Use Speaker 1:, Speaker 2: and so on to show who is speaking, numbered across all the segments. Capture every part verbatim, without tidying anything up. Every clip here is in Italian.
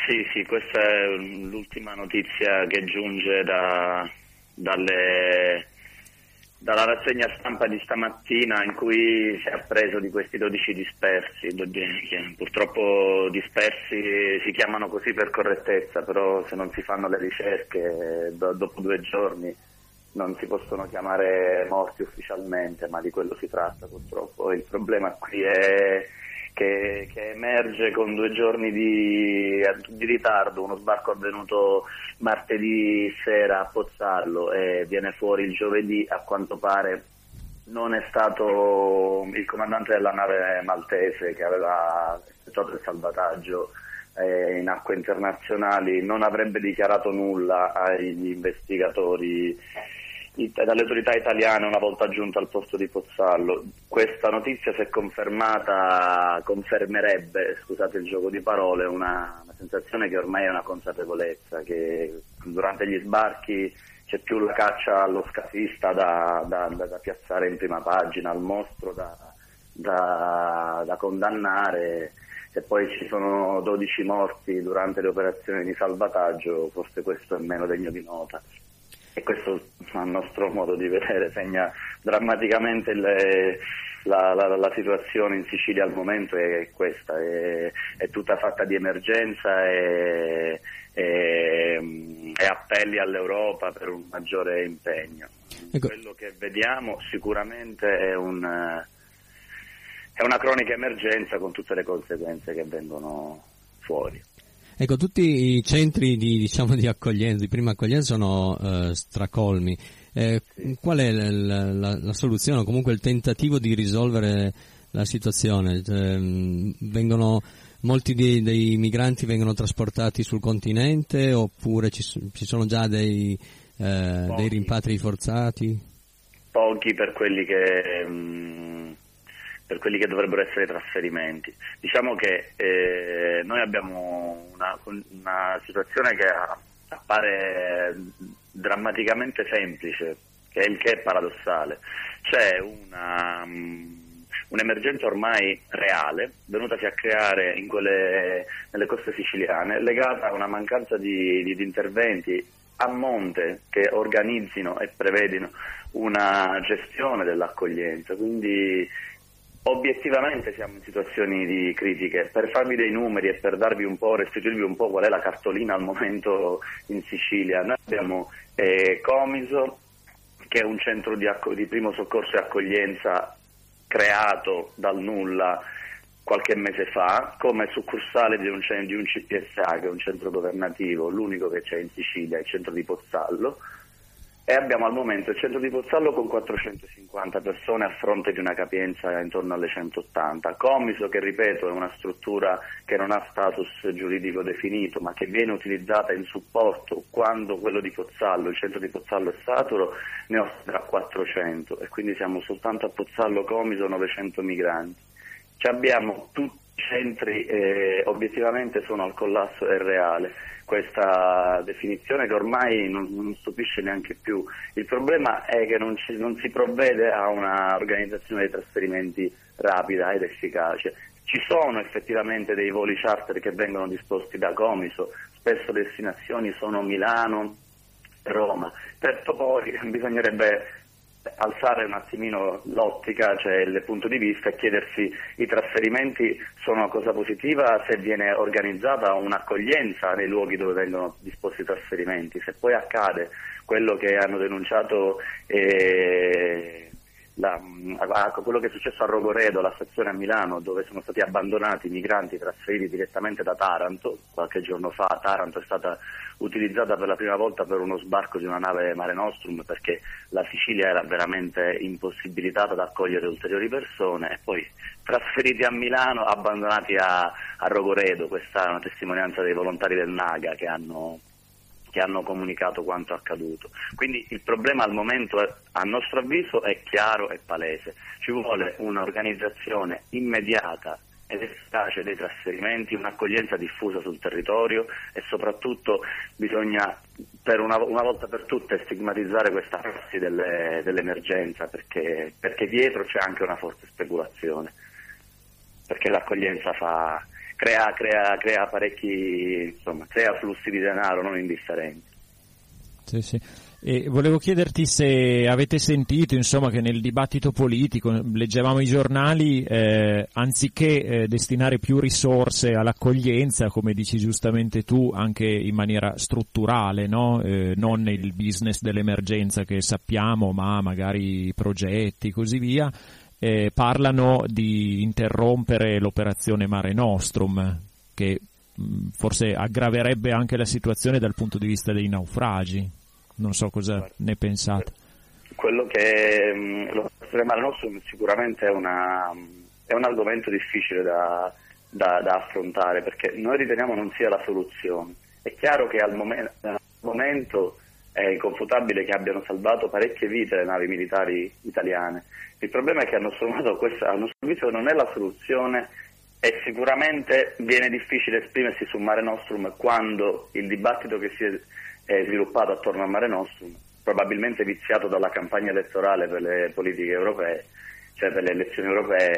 Speaker 1: Sì, sì, questa è l'ultima notizia che giunge da, dalle, dalla rassegna stampa di stamattina, in cui si è appreso di questi dodici dispersi, che purtroppo dispersi si chiamano così per correttezza, però se non si fanno le ricerche do, dopo due giorni non si possono chiamare morti ufficialmente, ma di quello si tratta purtroppo. Il problema qui è Che, che emerge con due giorni di, di ritardo. Uno sbarco avvenuto martedì sera a Pozzallo e viene fuori il giovedì. A quanto pare non è stato il comandante della nave maltese che aveva effettuato il salvataggio eh, in acque internazionali, non avrebbe dichiarato nulla agli investigatori dalle autorità italiane una volta giunto al porto di Pozzallo. Questa notizia, se confermata, confermerebbe, scusate il gioco di parole, una, una sensazione che ormai è una consapevolezza, che durante gli sbarchi c'è più la caccia allo scafista da, da, da, da piazzare in prima pagina, al mostro da, da, da condannare. Se poi ci sono dodici morti durante le operazioni di salvataggio, forse questo è meno degno di nota. E questo, a nostro modo di vedere, segna drammaticamente le, la, la, la situazione in Sicilia al momento. È questa, è, è tutta fatta di emergenza e, e, e appelli all'Europa per un maggiore impegno. Ecco. Quello che vediamo sicuramente è, un, è una cronica emergenza con tutte le conseguenze che vengono fuori.
Speaker 2: Ecco, tutti i centri di, diciamo, di accoglienza, di prima accoglienza sono eh, stracolmi. Eh, sì. Qual è la, la, la soluzione o comunque il tentativo di risolvere la situazione? Cioè, vengono, molti dei, dei migranti vengono trasportati sul continente oppure ci, ci sono già dei, eh, dei rimpatri forzati?
Speaker 1: Pochi per quelli che... Mh... per quelli che dovrebbero essere trasferimenti. Diciamo che eh, noi abbiamo una, una situazione che appare drammaticamente semplice, che è il che è paradossale. C'è una, um, un'emergenza ormai reale, venutasi a creare in quelle, nelle coste siciliane, legata a una mancanza di, di, di interventi a monte che organizzino e prevedino una gestione dell'accoglienza. Quindi obiettivamente siamo in situazioni di critiche. Per farvi dei numeri e per darvi un po', restituirvi un po' qual è la cartolina al momento in Sicilia, noi abbiamo eh, Comiso, che è un centro di, acco- di primo soccorso e accoglienza creato dal nulla qualche mese fa, come succursale di un, di un C P S A, che è un centro governativo, l'unico che c'è in Sicilia, il centro di Pozzallo. E abbiamo al momento il centro di Pozzallo con quattrocentocinquanta persone a fronte di una capienza intorno alle centottanta. Comiso, che ripeto è una struttura che non ha status giuridico definito ma che viene utilizzata in supporto quando quello di Pozzallo, il centro di Pozzallo è saturo, ne offre quattrocento e quindi siamo soltanto a Pozzallo Comiso novecento migranti. Ci abbiamo tutti i centri, eh, obiettivamente sono al collasso, è reale. Questa definizione che ormai non, non stupisce neanche più. Il problema è che non, ci, non si provvede a una organizzazione dei trasferimenti rapida ed efficace. Ci sono effettivamente dei voli charter che vengono disposti da Comiso, spesso destinazioni sono Milano, Roma. Certo, poi bisognerebbe alzare un attimino l'ottica, cioè il punto di vista, e chiedersi: i trasferimenti sono una cosa positiva se viene organizzata un'accoglienza nei luoghi dove vengono disposti i trasferimenti. Se poi accade quello che hanno denunciato eh, la, quello che è successo a Rogoredo, la stazione a Milano, dove sono stati abbandonati migranti trasferiti direttamente da Taranto, qualche giorno fa Taranto è stata utilizzata per la prima volta per uno sbarco di una nave Mare Nostrum, perché la Sicilia era veramente impossibilitata ad accogliere ulteriori persone, e poi trasferiti a Milano, abbandonati a, a Rogoredo. Questa è una testimonianza dei volontari del Naga che hanno che hanno comunicato quanto accaduto. Quindi il problema al momento, è, a nostro avviso, è chiaro e palese. Ci vuole un'organizzazione immediata ed efficace dei trasferimenti, un'accoglienza diffusa sul territorio, e soprattutto bisogna per una, una volta per tutte stigmatizzare questa prassi delle, dell'emergenza, perché, perché dietro c'è anche una forte speculazione, perché l'accoglienza fa crea, crea, crea parecchi, insomma, crea flussi di denaro non indifferenti.
Speaker 3: Sì, sì. E volevo chiederti se avete sentito, insomma, che nel dibattito politico, leggevamo i giornali, eh, anziché eh, destinare più risorse all'accoglienza, come dici giustamente tu, anche in maniera strutturale, no? Eh, non il business dell'emergenza che sappiamo, ma magari progetti, così via, eh, parlano di interrompere l'operazione Mare Nostrum, che mh, forse aggraverebbe anche la situazione dal punto di vista dei naufragi. Non so cosa ne pensate.
Speaker 1: Quello che mh, l'operazione Mare Nostrum sicuramente è, una, è un argomento difficile da, da, da affrontare, perché noi riteniamo non sia la soluzione. È chiaro che al, momen- al momento è inconfutabile che abbiano salvato parecchie vite le navi militari italiane. Il problema è che a nostro modo questa, a nostro avviso, non è la soluzione, e sicuramente viene difficile esprimersi su Mare Nostrum quando il dibattito che si è è sviluppato attorno a Mare Nostrum, probabilmente viziato dalla campagna elettorale per le politiche europee, cioè per le elezioni europee,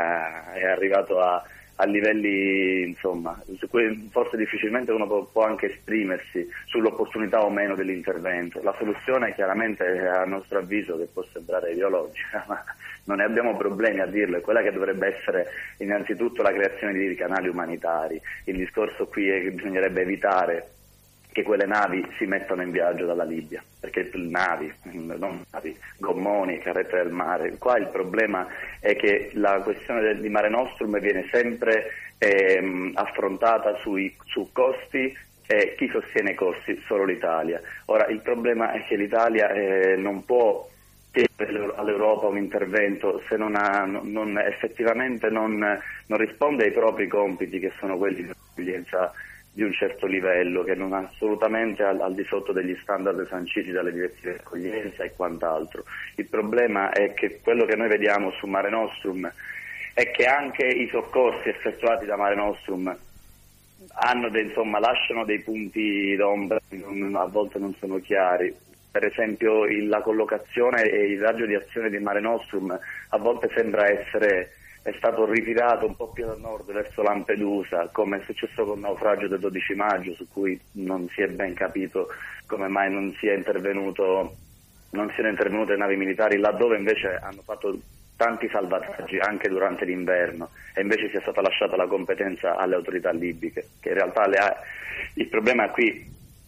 Speaker 1: a, è arrivato a, a livelli, insomma, su cui forse difficilmente uno può, può anche esprimersi sull'opportunità o meno dell'intervento. La soluzione chiaramente, a nostro avviso, che può sembrare ideologica, ma non ne abbiamo problemi a dirlo, è quella che dovrebbe essere innanzitutto la creazione di canali umanitari. Il discorso qui è che bisognerebbe evitare che quelle navi si mettano in viaggio dalla Libia, perché navi, non navi, gommoni, carrette del mare. Qua il problema è che la questione del, di Mare Nostrum viene sempre ehm, affrontata sui, su costi, e chi sostiene i costi? Solo l'Italia. Ora il problema è che l'Italia eh, non può chiedere all'Europa un intervento se non, ha, non effettivamente non, non risponde ai propri compiti, che sono quelli di accoglienza di un certo livello, che non è assolutamente al, al di sotto degli standard sanciti dalle direttive di accoglienza e quant'altro. Il problema è che quello che noi vediamo su Mare Nostrum è che anche i soccorsi effettuati da Mare Nostrum hanno de, insomma, lasciano dei punti d'ombra che non, a volte non sono chiari. Per esempio il, la collocazione e il raggio di azione di Mare Nostrum a volte sembra essere è stato ritirato un po' più a nord verso Lampedusa, come è successo con il naufragio del dodici maggio, su cui non si è ben capito come mai non sia intervenuto non siano intervenute navi militari, laddove invece hanno fatto tanti salvataggi anche durante l'inverno, e invece sia stata lasciata la competenza alle autorità libiche, che in realtà le ha... il problema qui,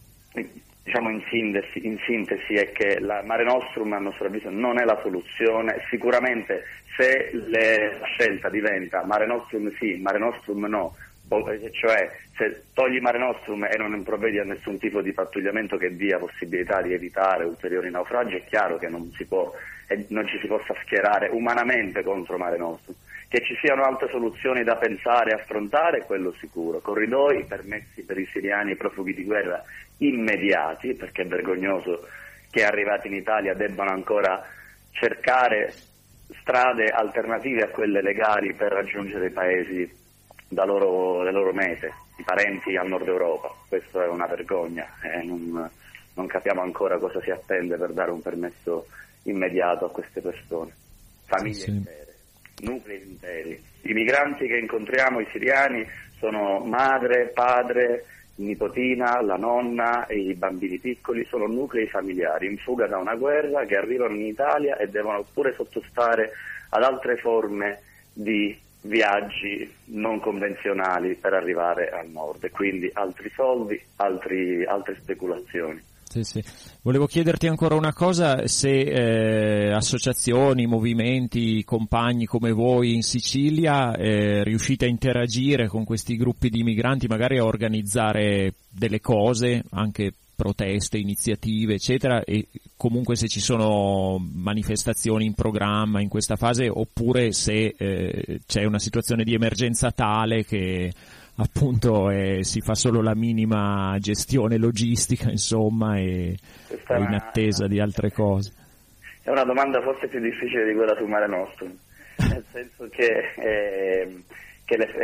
Speaker 1: diciamo in sintesi, in sintesi è che la Mare Nostrum, a nostro avviso, non è la soluzione. Sicuramente se le, la scelta diventa Mare Nostrum sì, Mare Nostrum no, cioè se togli Mare Nostrum e non provvedi a nessun tipo di pattugliamento che dia possibilità di evitare ulteriori naufragi, è chiaro che non si può e non ci si possa schierare umanamente contro Mare Nostrum. Che ci siano altre soluzioni da pensare e affrontare, quello sicuro. Corridoi, permessi per i siriani e profughi di guerra immediati, perché è vergognoso che arrivati in Italia debbano ancora cercare strade alternative a quelle legali per raggiungere i paesi da loro, le loro mete, i parenti al nord Europa. Questo è una vergogna, eh, non, non capiamo ancora cosa si attende per dare un permesso immediato a queste persone, famiglie sì, sì. intere, nuclei interi. I migranti che incontriamo, i siriani, sono madre, padre, nipotina, la nonna e i bambini piccoli, sono nuclei familiari in fuga da una guerra, che arrivano in Italia e devono pure sottostare ad altre forme di viaggi non convenzionali per arrivare al nord, e quindi altri soldi, altri, altre speculazioni.
Speaker 3: Sì, sì. Volevo chiederti ancora una cosa, se eh, associazioni, movimenti, compagni come voi in Sicilia eh, riuscite a interagire con questi gruppi di migranti, magari a organizzare delle cose, anche proteste, iniziative, eccetera, e comunque se ci sono manifestazioni in programma in questa fase, oppure se eh, c'è una situazione di emergenza tale che appunto eh, si fa solo la minima gestione logistica, insomma, e è in attesa di altre cose.
Speaker 1: È una domanda forse più difficile di quella su Mare Nostrum, nel senso che, eh, che le,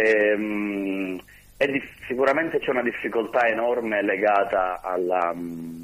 Speaker 1: eh, è di, sicuramente c'è una difficoltà enorme legata alla,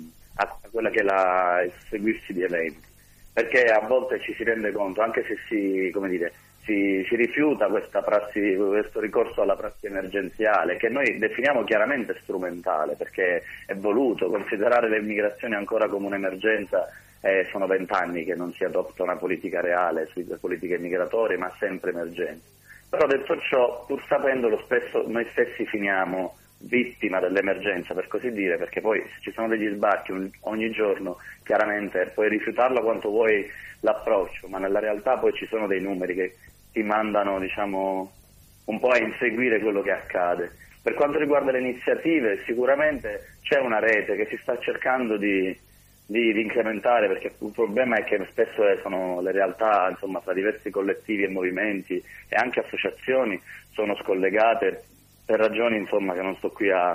Speaker 1: a quella che è la, il seguirsi di eventi, perché a volte ci si rende conto, anche se si, come dire, si, si rifiuta questa prassi, questo ricorso alla prassi emergenziale, che noi definiamo chiaramente strumentale, perché è voluto considerare le immigrazioni ancora come un'emergenza. Eh, sono vent'anni che non si adotta una politica reale sulle politiche migratorie, ma sempre emergenza. Però detto ciò, pur sapendolo, spesso noi stessi finiamo vittima dell'emergenza, per così dire, perché poi se ci sono degli sbarchi un, ogni giorno, chiaramente puoi rifiutarlo quanto vuoi l'approccio, ma nella realtà poi ci sono dei numeri che ti mandano, diciamo, un po' a inseguire quello che accade. Per quanto riguarda le iniziative, sicuramente c'è una rete che si sta cercando di, di, di incrementare, perché il problema è che spesso sono le realtà, insomma, fra diversi collettivi e movimenti e anche associazioni sono scollegate per ragioni, insomma, che non sto qui a,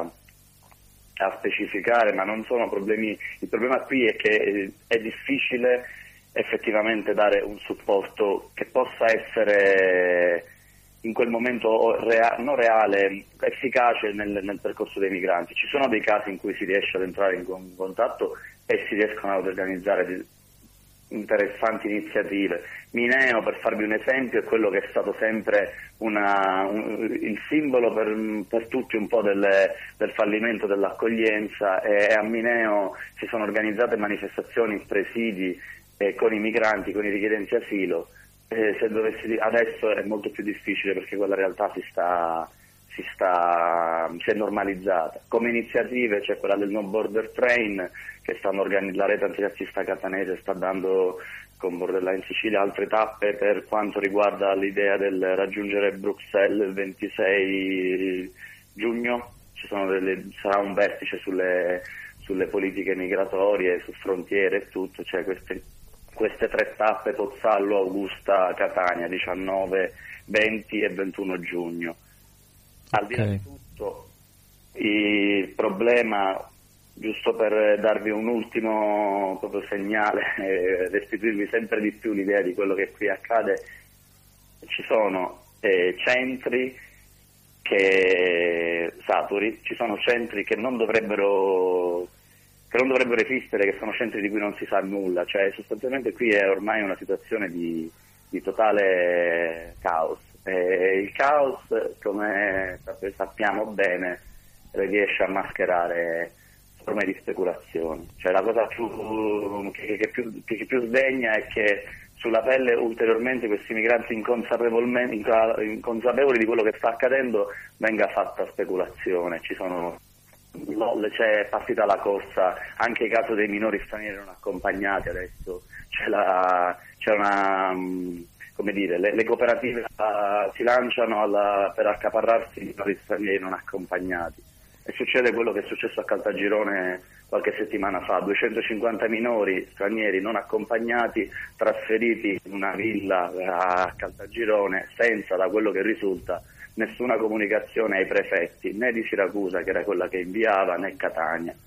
Speaker 1: a specificare, ma non sono problemi. Il problema qui è che è difficile effettivamente dare un supporto che possa essere in quel momento rea- non reale, efficace nel, nel percorso dei migranti. Ci sono dei casi in cui si riesce ad entrare in con- contatto e si riescono ad organizzare di- interessanti iniziative. Mineo, per farvi un esempio, è quello che è stato sempre una, un, il simbolo per, per tutti un po' del, del fallimento dell'accoglienza, e a Mineo si sono organizzate manifestazioni in presidi eh, con i migranti, con i richiedenti asilo. Eh, se dovessi, adesso è molto più difficile perché quella realtà si sta si sta si è normalizzata. Come iniziative c'è quella del No Border Train, che stanno organizzando, la rete antirazzista catanese sta dando con Borderline Sicilia altre tappe per quanto riguarda l'idea del raggiungere Bruxelles il ventisei giugno. Ci sono delle, sarà un vertice sulle, sulle politiche migratorie, su frontiere e tutto, cioè queste, queste tre tappe: Pozzallo, Augusta, Catania, diciannove, venti e ventuno giugno. Al di là di tutto, il problema, giusto per darvi un ultimo proprio segnale e restituirvi sempre di più l'idea di quello che qui accade, ci sono eh, centri che saturi, ci sono centri che non dovrebbero che non dovrebbero esistere, che sono centri di cui non si sa nulla, cioè sostanzialmente qui è ormai una situazione di, di totale caos. E il caos, come sappiamo bene, riesce a mascherare forme di speculazione. Cioè la cosa più, che, che, più, che più sdegna è che sulla pelle ulteriormente questi migranti inconsapevolmente, inconsapevoli di quello che sta accadendo, venga fatta speculazione. Ci sono, c'è partita la corsa, anche il caso dei minori stranieri non accompagnati adesso, c'è, la, c'è una... come dire, le, le cooperative uh, si lanciano alla, per accaparrarsi i minori stranieri non accompagnati, e succede quello che è successo a Caltagirone qualche settimana fa: duecentocinquanta minori stranieri non accompagnati trasferiti in una villa a Caltagirone senza, da quello che risulta, nessuna comunicazione ai prefetti, né di Siracusa, che era quella che inviava, né Catania.